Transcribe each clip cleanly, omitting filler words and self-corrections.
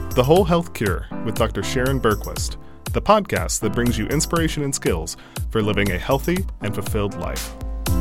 The Whole Health Cure with Dr. Sharon Bergquist, the podcast that brings you inspiration and skills for living a healthy and fulfilled life.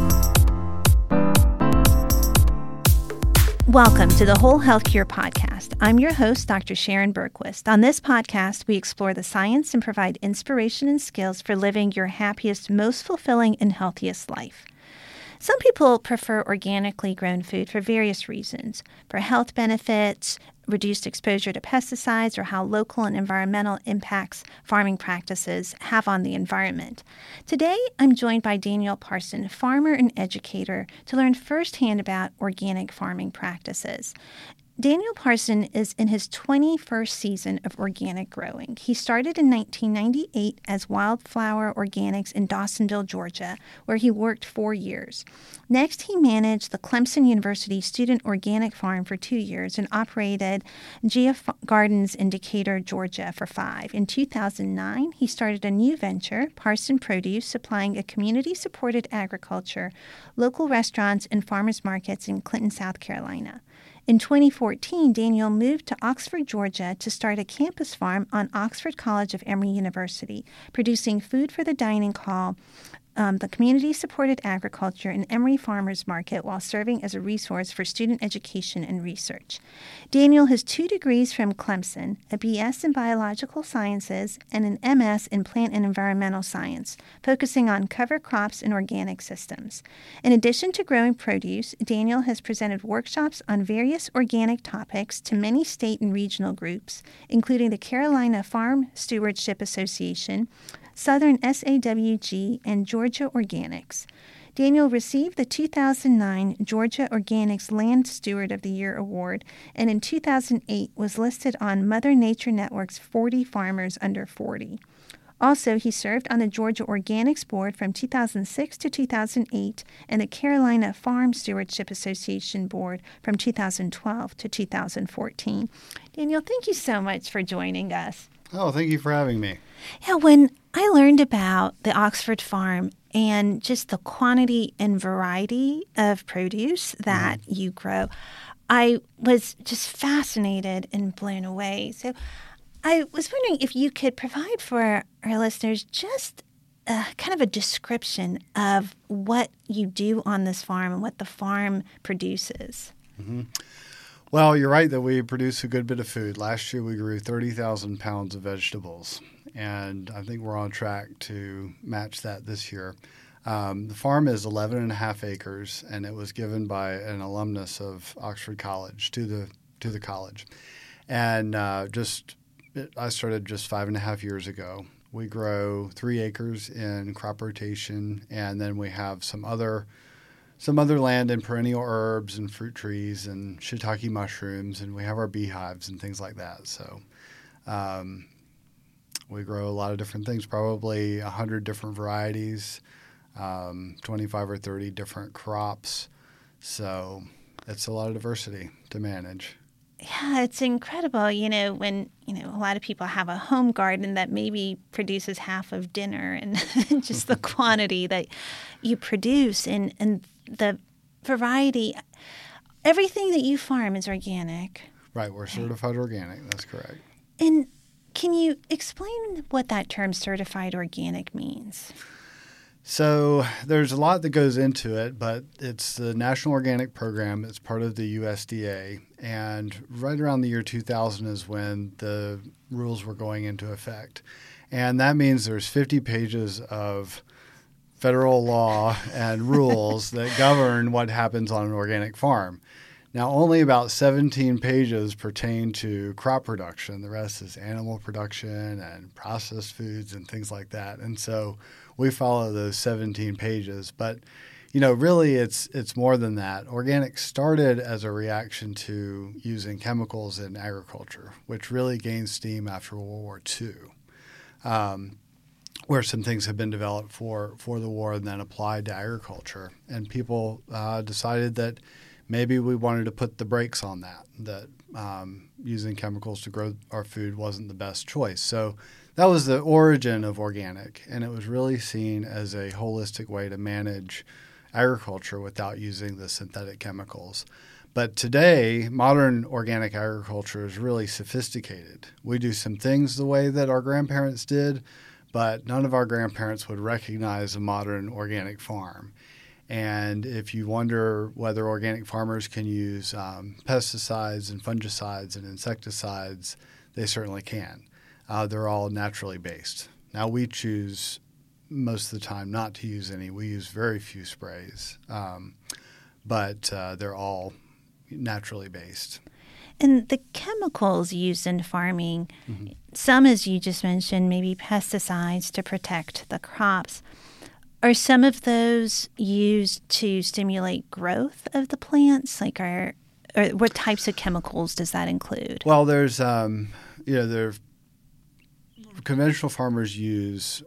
Welcome to the Whole Health Cure podcast. I'm your host, Dr. Sharon Bergquist. On this podcast, we explore the science and provide inspiration and skills for living your happiest, most fulfilling, and healthiest life. Some people prefer organically grown food for various reasons, for health benefits, reduced exposure to pesticides, or how local and environmental impacts farming practices have on the environment. Today, I'm joined by Daniel Parson, farmer and educator, to learn firsthand about organic farming practices. Daniel Parson is in his 21st season of organic growing. He started in 1998 as Wildflower Organics in Dawsonville, Georgia, where he worked 4 years. Next, he managed the Clemson University Student Organic Farm for 2 years and operated Gia Gardens in Decatur, Georgia for 5. In 2009, he started a new venture, Parson Produce, supplying a community-supported agriculture, local restaurants, and farmers markets in Clinton, South Carolina. In 2014, Daniel moved to Oxford, Georgia to start a campus farm on Oxford College of Emory University, producing food for the dining hall, the community-supported agriculture, and Emory Farmers Market while serving as a resource for student education and research. Daniel has 2 degrees from Clemson, a BS in Biological Sciences, and an MS in Plant and Environmental Science, focusing on cover crops and organic systems. In addition to growing produce, Daniel has presented workshops on various organic topics to many state and regional groups, including the Carolina Farm Stewardship Association, Southern SAWG, and Georgia Organics. Daniel received the 2009 Georgia Organics Land Steward of the Year Award, and in 2008 was listed on Mother Nature Network's 40 Farmers Under 40. Also, he served on the Georgia Organics Board from 2006 to 2008 and the Carolina Farm Stewardship Association Board from 2012 to 2014. Daniel, thank you so much for joining us. Oh, thank you for having me. Yeah, when I learned about the Oxford Farm and just the quantity and variety of produce that you grow, I was just fascinated and blown away. So I was wondering if you could provide for our listeners just kind of a description of what you do on this farm and what the farm produces. Mm-hmm. Well, you're right that we produce a good bit of food. Last year we grew 30,000 pounds of vegetables, and I think we're on track to match that this year. The farm is 11 and a half acres, and it was given by an alumnus of Oxford College to the college. And I started just 5.5 years ago. We grow 3 acres in crop rotation, and then we have some other land in perennial herbs and fruit trees and shiitake mushrooms, and we have our beehives and things like that. So we grow a lot of different things, probably 100 different varieties, 25 or 30 different crops. So it's a lot of diversity to manage. Yeah, it's incredible, when, a lot of people have a home garden that maybe produces half of dinner and just the quantity that you produce and the variety. Everything that you farm is organic. Right, we're certified organic. That's correct. And can you explain what that term certified organic means? So there's a lot that goes into it, but it's the National Organic Program. It's part of the USDA. And right around the year 2000 is when the rules were going into effect. And that means there's 50 pages of federal law and rules that govern what happens on an organic farm. Now, only about 17 pages pertain to crop production. The rest is animal production and processed foods and things like that. And so we follow those 17 pages. But, really it's more than that. Organic started as a reaction to using chemicals in agriculture, which really gained steam after World War II. Where some things have been developed for the war and then applied to agriculture. And people decided that maybe we wanted to put the brakes on that using chemicals to grow our food wasn't the best choice. So that was the origin of organic, and it was really seen as a holistic way to manage agriculture without using the synthetic chemicals. But today, modern organic agriculture is really sophisticated. We do some things the way that our grandparents did, but none of our grandparents would recognize a modern organic farm. And if you wonder whether organic farmers can use pesticides and fungicides and insecticides, they certainly can. They're all naturally based. Now, we choose most of the time not to use any. We use very few sprays, but they're all naturally based. And the chemicals used in farming, some, as you just mentioned, maybe pesticides to protect the crops. Are some of those used to stimulate growth of the plants? Or what types of chemicals does that include? Well, there's, conventional farmers use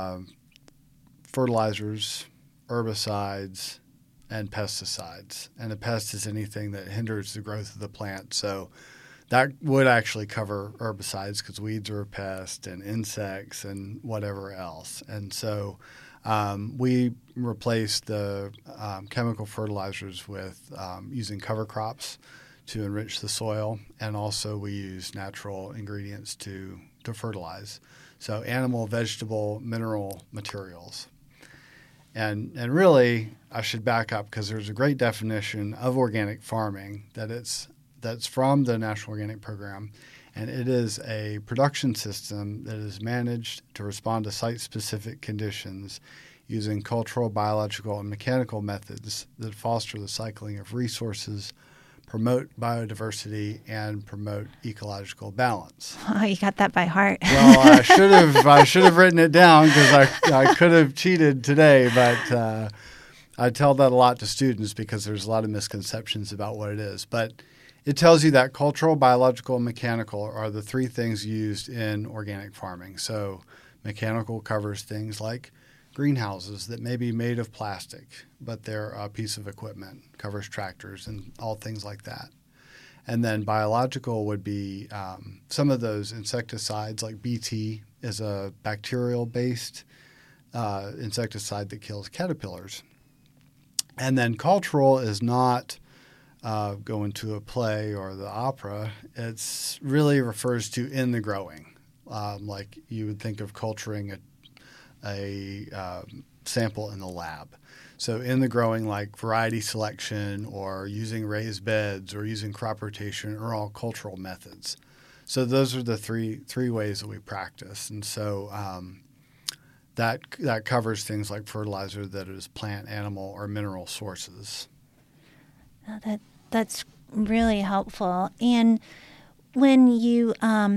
fertilizers, herbicides, and pesticides. And a pest is anything that hinders the growth of the plant. So that would actually cover herbicides because weeds are a pest, and insects and whatever else. And so we replace the chemical fertilizers with using cover crops to enrich the soil. And also we use natural ingredients to fertilize. So animal, vegetable, mineral materials. And really, I should back up because there's a great definition of organic farming that's from the National Organic Program, and it is a production system that is managed to respond to site-specific conditions using cultural, biological, and mechanical methods that foster the cycling of resources, promote biodiversity, and promote ecological balance. Oh, you got that by heart. Well, I should have written it down because I could have cheated today, but I tell that a lot to students because there's a lot of misconceptions about what it is. But it tells you that cultural, biological, and mechanical are the three things used in organic farming. So mechanical covers things like greenhouses that may be made of plastic, but they're a piece of equipment, covers tractors and all things like that. And then biological would be some of those insecticides, like BT is a bacterial-based insecticide that kills caterpillars. And then cultural is not going to a play or the opera. It's really refers to in the growing, like you would think of culturing a sample in the lab. So in the growing, like variety selection or using raised beds or using crop rotation are all cultural methods. So those are the three ways that we practice. And so that covers things like fertilizer that is plant, animal, or mineral sources. Oh, that's really helpful. And when you are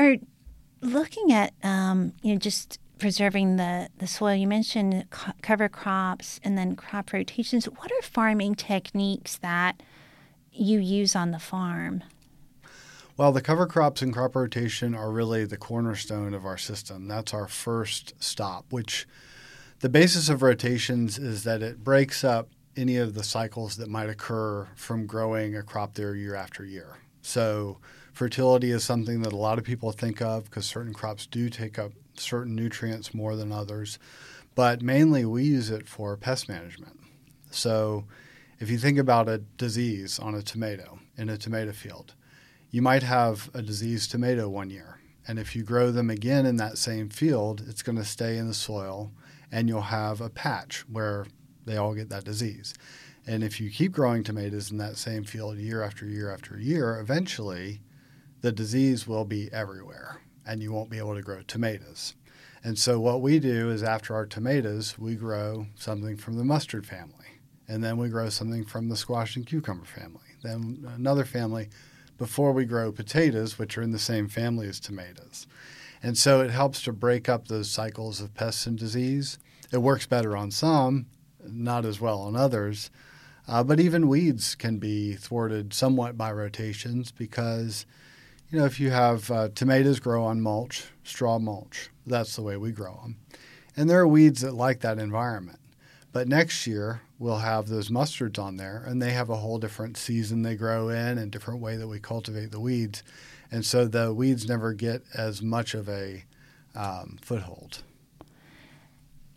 looking at just preserving the soil, you mentioned cover crops and then crop rotations. What are farming techniques that you use on the farm? Well, the cover crops and crop rotation are really the cornerstone of our system. That's our first stop, which the basis of rotations is that it breaks up any of the cycles that might occur from growing a crop there year after year. So fertility is something that a lot of people think of because certain crops do take up certain nutrients more than others, but mainly we use it for pest management. So if you think about a disease on a tomato in a tomato field, you might have a diseased tomato one year, and if you grow them again in that same field, it's going to stay in the soil, and you'll have a patch where they all get that disease. And if you keep growing tomatoes in that same field year after year after year, eventually the disease will be everywhere, and you won't be able to grow tomatoes. And so what we do is after our tomatoes, we grow something from the mustard family, and then we grow something from the squash and cucumber family, then another family before we grow potatoes, which are in the same family as tomatoes. And so it helps to break up those cycles of pests and disease. It works better on some, not as well on others. But even weeds can be thwarted somewhat by rotations because, if you have tomatoes grow on mulch, straw mulch, that's the way we grow them. And there are weeds that like that environment. But next year, we'll have those mustards on there, and they have a whole different season they grow in and different way that we cultivate the weeds. And so the weeds never get as much of a foothold.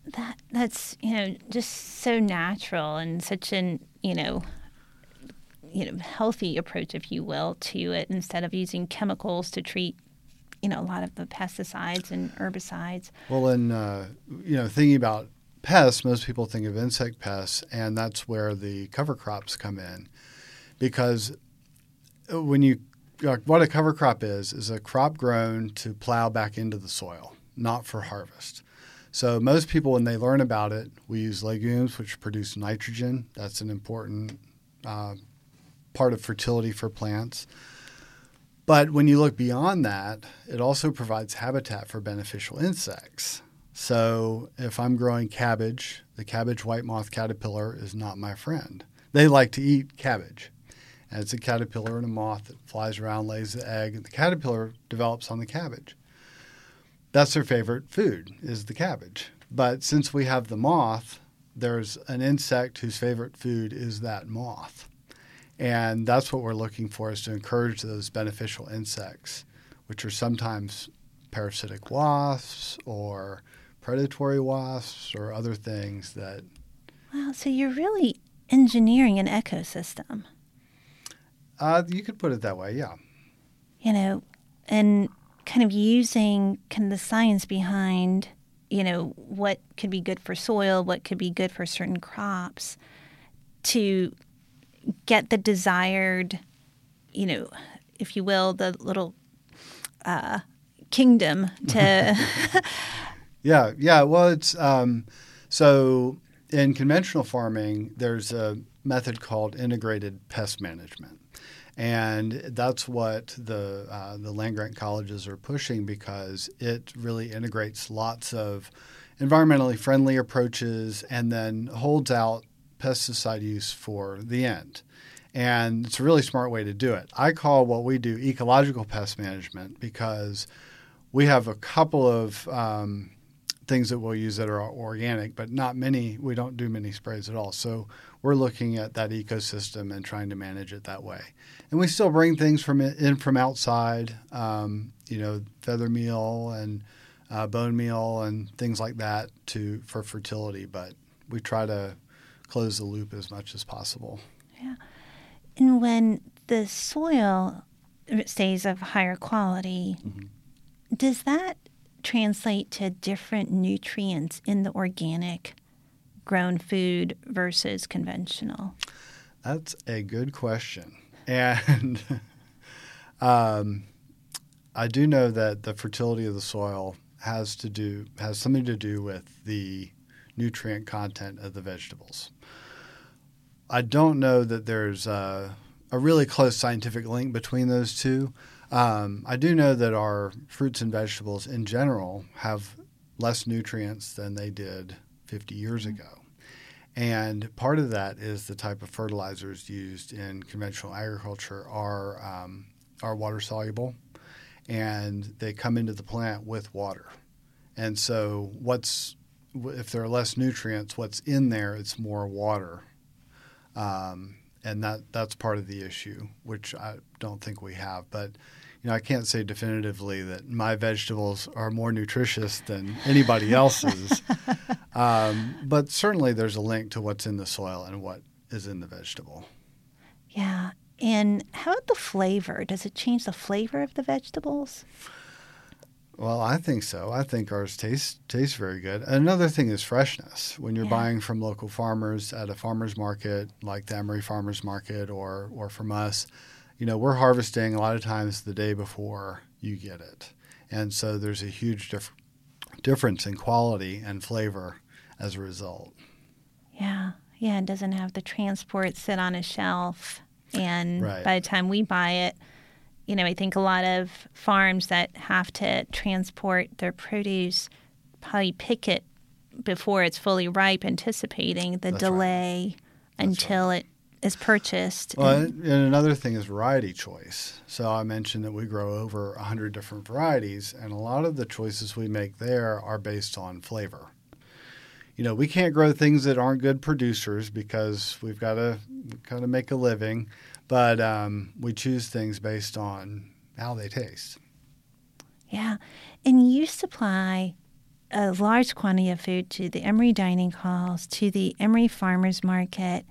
That's just so natural and such an healthy approach, if you will, to it instead of using chemicals to treat, a lot of the pesticides and herbicides. Well, thinking about pests, most people think of insect pests, and that's where the cover crops come in. Because what a cover crop is a crop grown to plow back into the soil, not for harvest. So most people, when they learn about it, we use legumes, which produce nitrogen. That's an important part of fertility for plants. But when you look beyond that, it also provides habitat for beneficial insects. So if I'm growing cabbage, the cabbage white moth caterpillar is not my friend. They like to eat cabbage. And it's a caterpillar and a moth that flies around, lays the egg, and the caterpillar develops on the cabbage. That's their favorite food, is the cabbage. But since we have the moth, there's an insect whose favorite food is that moth. And that's what we're looking for, is to encourage those beneficial insects, which are sometimes parasitic wasps or predatory wasps or other things that... Wow, so you're really engineering an ecosystem. You could put it that way, yeah. And kind of using the science behind, what could be good for soil, what could be good for certain crops to get the desired, if you will, the little kingdom to... Yeah. Well, it's so in conventional farming, there's a method called integrated pest management. And that's what the land-grant colleges are pushing, because it really integrates lots of environmentally friendly approaches and then holds out pesticide use for the end. And it's a really smart way to do it. I call what we do ecological pest management, because we have a couple of things that we'll use that are organic, but not many. We don't do many sprays at all. So we're looking at that ecosystem and trying to manage it that way. And we still bring things from outside, feather meal and bone meal and things like that for fertility. But we try to close the loop as much as possible. Yeah. And when the soil stays of higher quality, does that translate to different nutrients in the organic grown food versus conventional? That's a good question. And I do know that the fertility of the soil has something to do with the nutrient content of the vegetables. I don't know that there's a really close scientific link between those two. I do know that our fruits and vegetables in general have less nutrients than they did 50 years ago. And part of that is the type of fertilizers used in conventional agriculture are water soluble, and they come into the plant with water. And so if there are less nutrients, what's in there, it's more water. And that's part of the issue, which I don't think we have. But I can't say definitively that my vegetables are more nutritious than anybody else's. But certainly there's a link to what's in the soil and what is in the vegetable. Yeah. And how about the flavor? Does it change the flavor of the vegetables? Well, I think so. I think ours tastes very good. Another thing is freshness. When you're buying from local farmers at a farmer's market, like the Emory Farmers Market or from us, we're harvesting a lot of times the day before you get it. And so there's a huge difference in quality and flavor as a result. Yeah. Yeah, it doesn't have the transport sit on a shelf. And by the time we buy it, I think a lot of farms that have to transport their produce probably pick it before it's fully ripe, anticipating the delay until it is purchased. Well, and another thing is variety choice. So I mentioned that we grow over 100 different varieties, and a lot of the choices we make there are based on flavor. We can't grow things that aren't good producers because we've got to kind of make a living. But we choose things based on how they taste. Yeah. And you supply a large quantity of food to the Emory dining halls, to the Emory Farmers Market.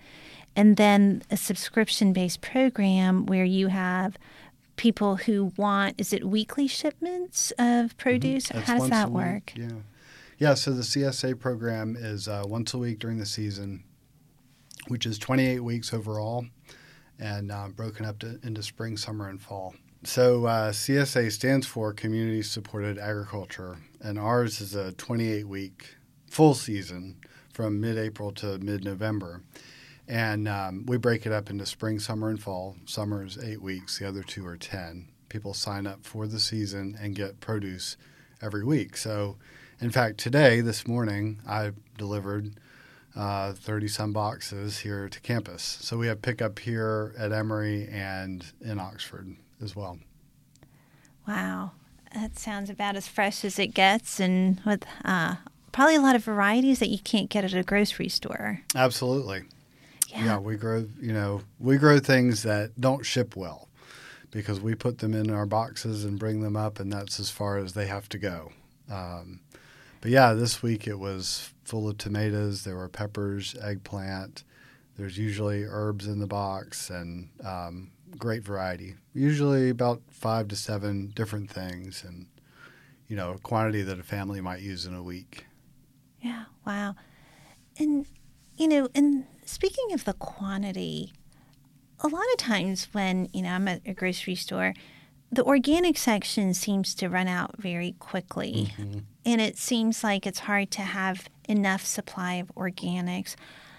and then a subscription-based program where you have people who want, is it weekly shipments of produce? That's How does once that a work? week, Yeah, so the CSA program is once a week during the season, which is 28 weeks overall, and broken up into spring, summer, and fall. So CSA stands for Community Supported Agriculture, and ours is a 28-week full season from mid-April to mid-November. And we break it up into spring, summer, and fall. Summer is 8 weeks. The other 2 are 10. People sign up for the season and get produce every week. So, in fact, this morning, I delivered 30-some boxes here to campus. So we have pickup here at Emory and in Oxford as well. Wow. That sounds about as fresh as it gets, and with probably a lot of varieties that you can't get at a grocery store. Absolutely. Yeah, we grow things that don't ship well because we put them in our boxes and bring them up, and that's as far as they have to go. But yeah, this week it was full of tomatoes. There were peppers, eggplant. There's usually herbs in the box, and great variety. Usually about 5 to 7 different things, and a quantity that a family might use in a week. Yeah, wow. And and speaking of the quantity, a lot of times when I'm at a grocery store, the organic section seems to run out very quickly. Mm-hmm. And it seems like it's hard to have enough supply of organics.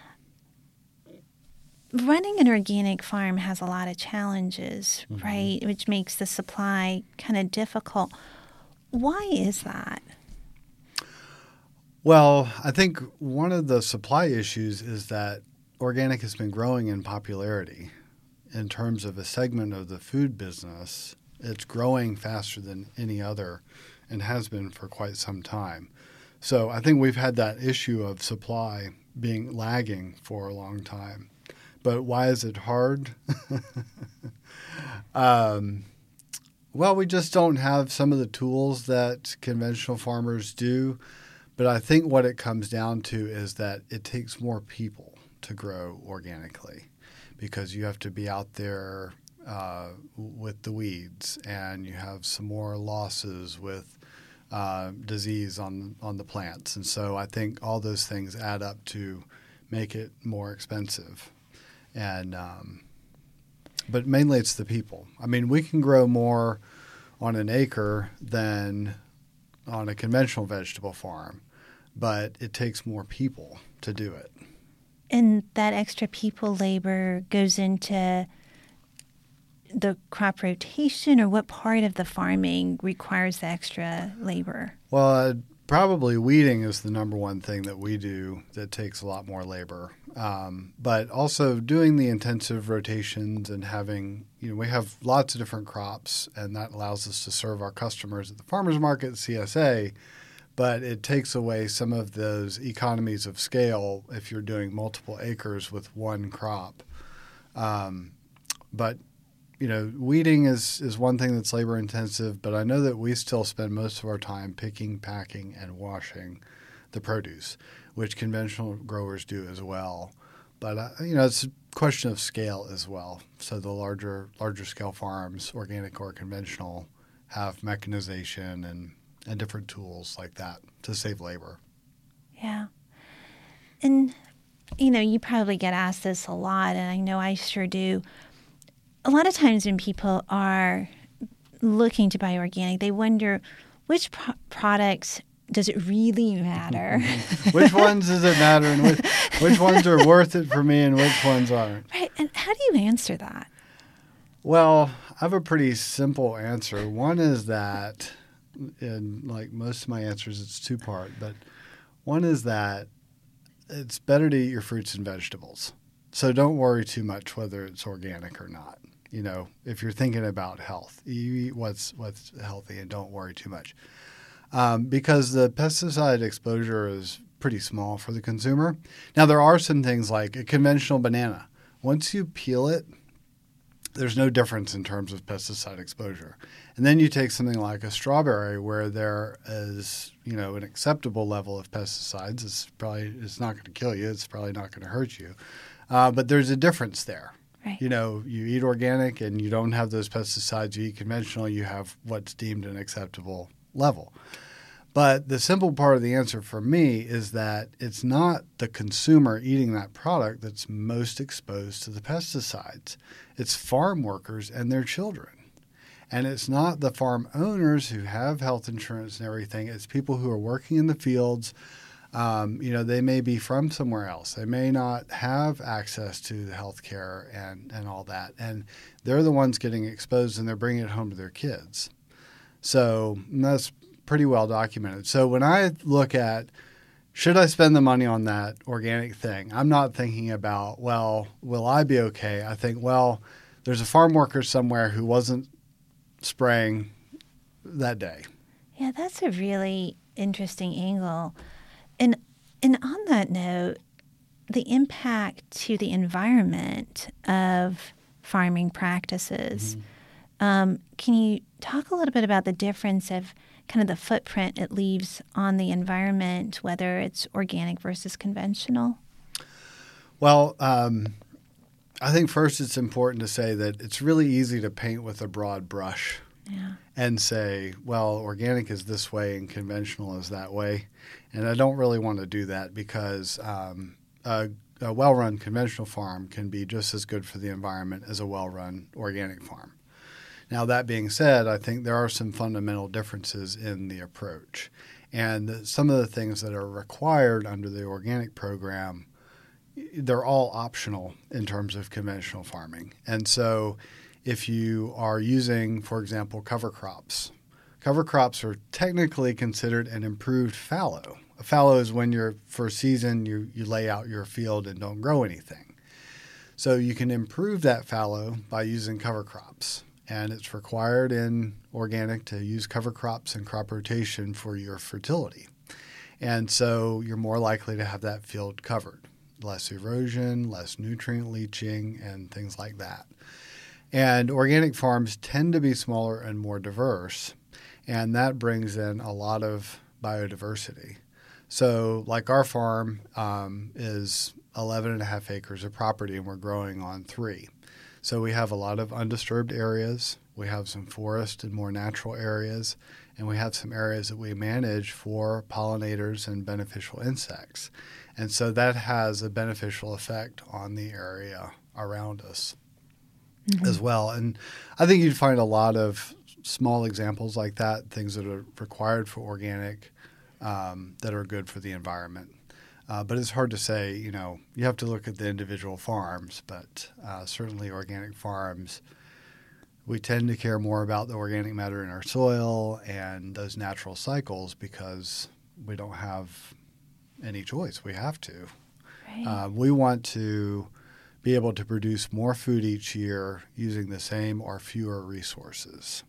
Running an organic farm has a lot of challenges, mm-hmm. right? Which makes the supply kind of difficult. Why is that? Well, I think one of the supply issues is that organic has been growing in popularity. In terms of a segment of the food business, it's growing faster than any other and has been for quite some time. So I think we've had that issue of supply being lagging for a long time. But why is it hard? Well, we just don't have some of the tools that conventional farmers do. But I think what it comes down to is that it takes more people to grow organically because you have to be out there with the weeds, and you have some more losses with disease on the plants. And so I think all those things add up to make it more expensive. And but mainly it's the people. I mean, we can grow more on an acre than on a conventional vegetable farm, but it takes more people to do it. And that extra people labor goes into the crop rotation, or what part of the farming requires the extra labor? Well, probably weeding is the number one thing that we do that takes a lot more labor. But also doing the intensive rotations and having, we have lots of different crops, and that allows us to serve our customers at the farmers market, CSA, but it takes away some of those economies of scale if you're doing multiple acres with one crop. But weeding is one thing that's labor intensive, but I know that we still spend most of our time picking, packing, and washing the produce, which conventional growers do as well. But it's a question of scale as well. So the larger scale farms, organic or conventional, have mechanization and different tools like that to save labor. Yeah. And, you probably get asked this a lot, and I know I sure do. A lot of times when people are looking to buy organic, they wonder which products does it really matter? Which ones does it matter, and which ones are worth it for me and which ones aren't? Right. And how do you answer that? Well, I have a pretty simple answer. One is that, and like most of my answers, it's two-part, but one is that it's better to eat your fruits and vegetables. So don't worry too much whether it's organic or not. If you're thinking about health, you eat what's healthy and don't worry too much. Because the pesticide exposure is pretty small for the consumer. Now, there are some things like a conventional banana. Once you peel it, there's no difference in terms of pesticide exposure. And then you take something like a strawberry where there is, an acceptable level of pesticides. It's not going to kill you. It's probably not going to hurt you. But there's a difference there. Right. You eat organic and you don't have those pesticides. You eat conventional, you have what's deemed an acceptable level. But the simple part of the answer for me is that it's not the consumer eating that product that's most exposed to the pesticides. It's farm workers and their children. And it's not the farm owners who have health insurance and everything. It's people who are working in the fields. They may be from somewhere else. They may not have access to the health care and all that. And they're the ones getting exposed, and they're bringing it home to their kids. So that's pretty well documented. So when I look at, should I spend the money on that organic thing, I'm not thinking about, well, will I be okay? I think, well, there's a farm worker somewhere who wasn't spraying that day. Yeah, that's a really interesting angle. And on that note, the impact to the environment of farming practices, can you talk a little bit about the difference of kind of the footprint it leaves on the environment, whether it's organic versus conventional? Well, I think first it's important to say that it's really easy to paint with a broad brush and say, well, organic is this way and conventional is that way. And I don't really want to do that because a well-run conventional farm can be just as good for the environment as a well-run organic farm. Now, that being said, I think there are some fundamental differences in the approach. And some of the things that are required under the organic program, they're all optional in terms of conventional farming. And so if you are using, for example, cover crops are technically considered an improved fallow. A fallow is when for a season you lay out your field and don't grow anything. So you can improve that fallow by using cover crops. And it's required in organic to use cover crops and crop rotation for your fertility. And so you're more likely to have that field covered. Less erosion, less nutrient leaching, and things like that. And organic farms tend to be smaller and more diverse, and that brings in a lot of biodiversity. So like our farm is 11.5 acres of property, and we're growing on 3. So we have a lot of undisturbed areas. We have some forest and more natural areas, and we have some areas that we manage for pollinators and beneficial insects. And so that has a beneficial effect on the area around us as well. And I think you'd find a lot of small examples like that, things that are required for organic that are good for the environment. But it's hard to say, you have to look at the individual farms, but certainly organic farms, we tend to care more about the organic matter in our soil and those natural cycles because we don't have any choice. We have to. Right. We want to be able to produce more food each year using the same or fewer resources.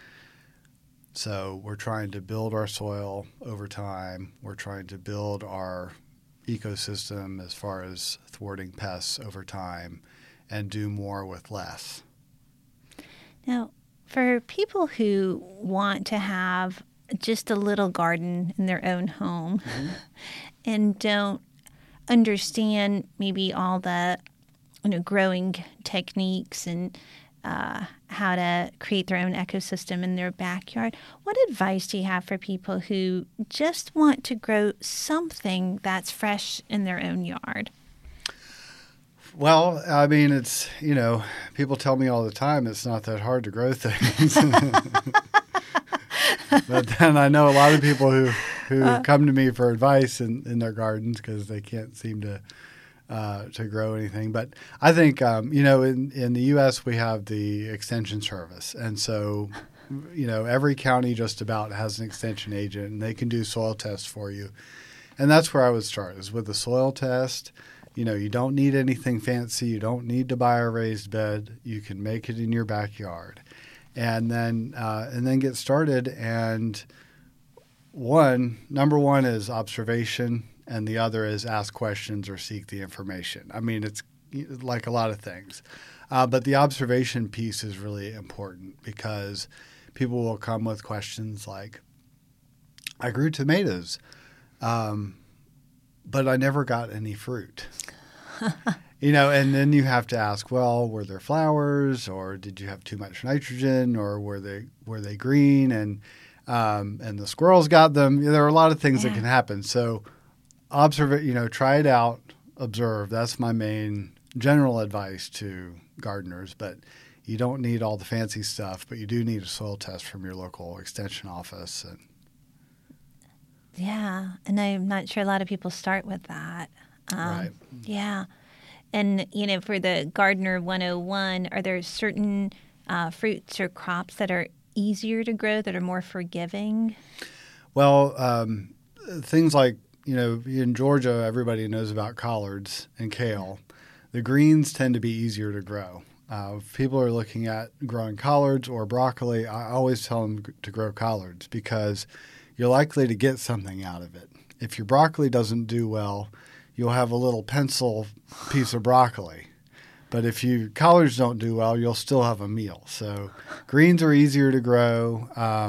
So we're trying to build our soil over time. We're trying to build our ecosystem as far as thwarting pests over time and do more with less. Now, for people who want to have just a little garden in their own home and don't understand maybe all the growing techniques and how to create their own ecosystem in their backyard, what advice do you have for people who just want to grow something that's fresh in their own yard? Well, I mean, it's, people tell me all the time it's not that hard to grow things. But then I know a lot of people who come to me for advice in their gardens because they can't seem to grow anything. But I think, in the U.S. we have the Extension Service. And so, every county just about has an extension agent, and they can do soil tests for you. And that's where I would start, is with the soil test. You don't need anything fancy. You don't need to buy a raised bed. You can make it in your backyard. And then get started. And number one is observation, and the other is ask questions or seek the information. I mean, it's like a lot of things. But the observation piece is really important because people will come with questions like, I grew tomatoes, but I never got any fruit. And then you have to ask, well, were there flowers, or did you have too much nitrogen, or were they green, and the squirrels got them? There are a lot of things that can happen. So try it out, observe. That's my main general advice to gardeners, but you don't need all the fancy stuff, but you do need a soil test from your local extension office. Yeah, and I'm not sure a lot of people start with that. Right. Yeah. And, for the Gardener 101, are there certain fruits or crops that are easier to grow, that are more forgiving? Well, things like, in Georgia, everybody knows about collards and kale. The greens tend to be easier to grow. If people are looking at growing collards or broccoli, I always tell them to grow collards because you're likely to get something out of it. If your broccoli doesn't do well, you'll have a little pencil piece of broccoli. But if collards don't do well, you'll still have a meal. So greens are easier to grow.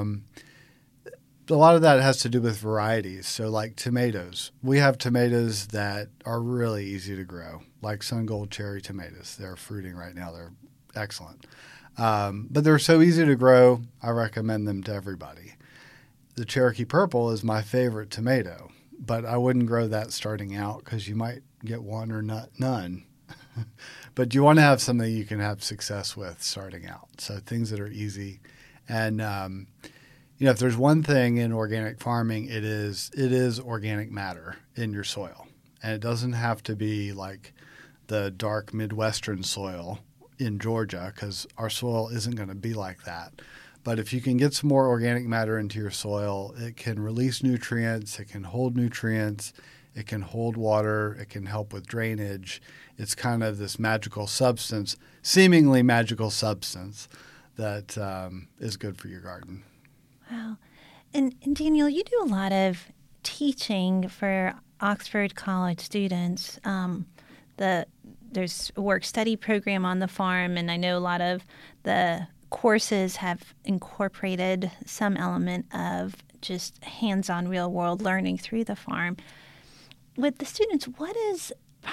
A lot of that has to do with varieties. So like tomatoes, we have tomatoes that are really easy to grow, like Sun Gold cherry tomatoes. They're fruiting right now. They're excellent. But they're so easy to grow, I recommend them to everybody. The Cherokee Purple is my favorite tomato, but I wouldn't grow that starting out because you might get one or none. But you want to have something you can have success with starting out. So things that are easy. And if there's one thing in organic farming, it is organic matter in your soil. And it doesn't have to be like the dark Midwestern soil in Georgia because our soil isn't going to be like that. But if you can get some more organic matter into your soil, it can release nutrients, it can hold nutrients, it can hold water, it can help with drainage. It's kind of this magical substance, seemingly magical substance that is good for your garden. Wow. And Daniel, you do a lot of teaching for Oxford College students. There's a work-study program on the farm, and I know a lot of the courses have incorporated some element of just hands-on real-world learning through the farm. With the students, what is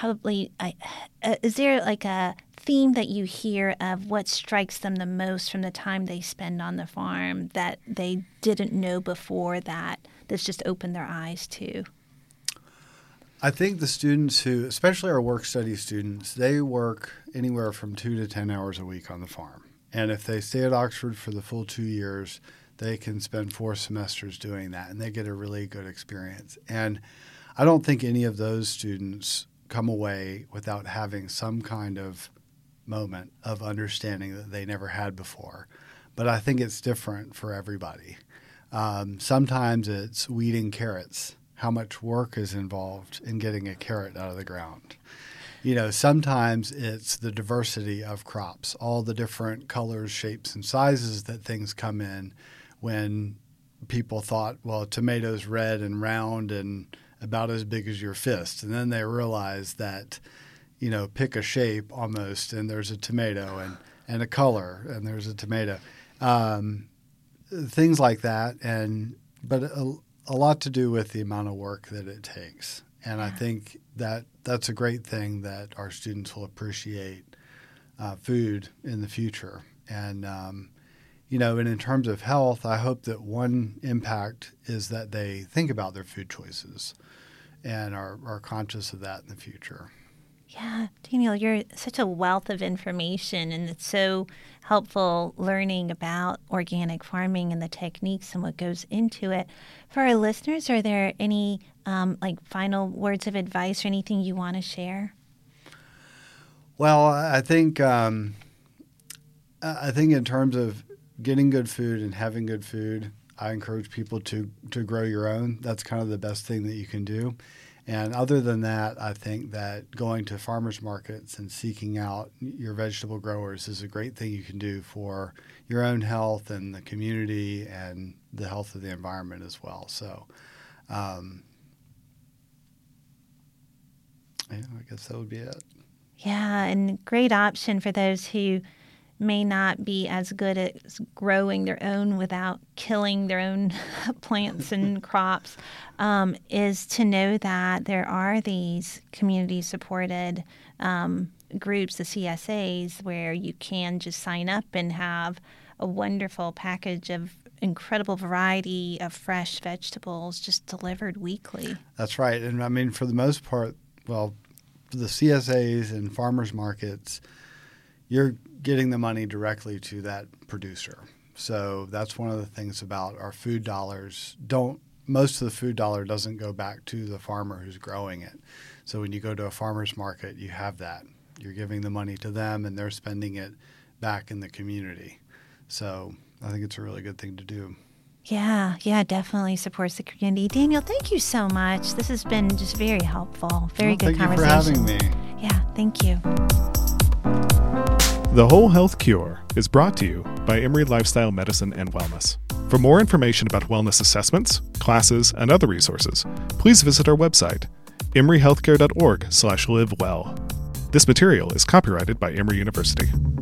is there like a theme that you hear of what strikes them the most from the time they spend on the farm that they didn't know before that's just opened their eyes to? I think the students especially our work-study students, they work anywhere from 2 to 10 hours a week on the farm. And if they stay at Oxford for the full 2 years, they can spend 4 semesters doing that, and they get a really good experience. And I don't think any of those students come away without having some kind of moment of understanding that they never had before. But I think it's different for everybody. Sometimes it's weeding carrots, how much work is involved in getting a carrot out of the ground. Sometimes it's the diversity of crops, all the different colors, shapes, and sizes that things come in when people thought, well, tomatoes red and round and about as big as your fist. And then they realize that, pick a shape almost, and there's a tomato, and a color, and there's a tomato. Things like that. But a lot to do with the amount of work that it takes. And I think that's a great thing that our students will appreciate food in the future. And, and in terms of health, I hope that one impact is that they think about their food choices and are conscious of that in the future. Yeah, Daniel, you're such a wealth of information, and it's so helpful learning about organic farming and the techniques and what goes into it. For our listeners, are there any final words of advice or anything you want to share? Well, I think in terms of getting good food and having good food, I encourage people to grow your own. That's kind of the best thing that you can do. And other than that, I think that going to farmers markets and seeking out your vegetable growers is a great thing you can do for your own health and the community and the health of the environment as well. So I guess that would be it. Yeah, and great option for those who may not be as good at growing their own without killing their own plants and crops, is to know that there are these community-supported groups, the CSAs, where you can just sign up and have a wonderful package of incredible variety of fresh vegetables just delivered weekly. That's right. And I mean, for the most part, well, for the CSAs and farmers markets, you're getting the money directly to that producer. So that's one of the things about our food dollars. Most of the food dollar doesn't go back to the farmer who's growing it. So when you go to a farmer's market, you have that. You're giving the money to them and they're spending it back in the community. So I think it's a really good thing to do. Yeah, definitely supports the community. Daniel, thank you so much. This has been just very helpful. Very good conversation. Thank you for having me. Yeah, thank you. The Whole Health Cure is brought to you by Emory Lifestyle Medicine and Wellness. For more information about wellness assessments, classes, and other resources, please visit our website, emoryhealthcare.org/livewell. This material is copyrighted by Emory University.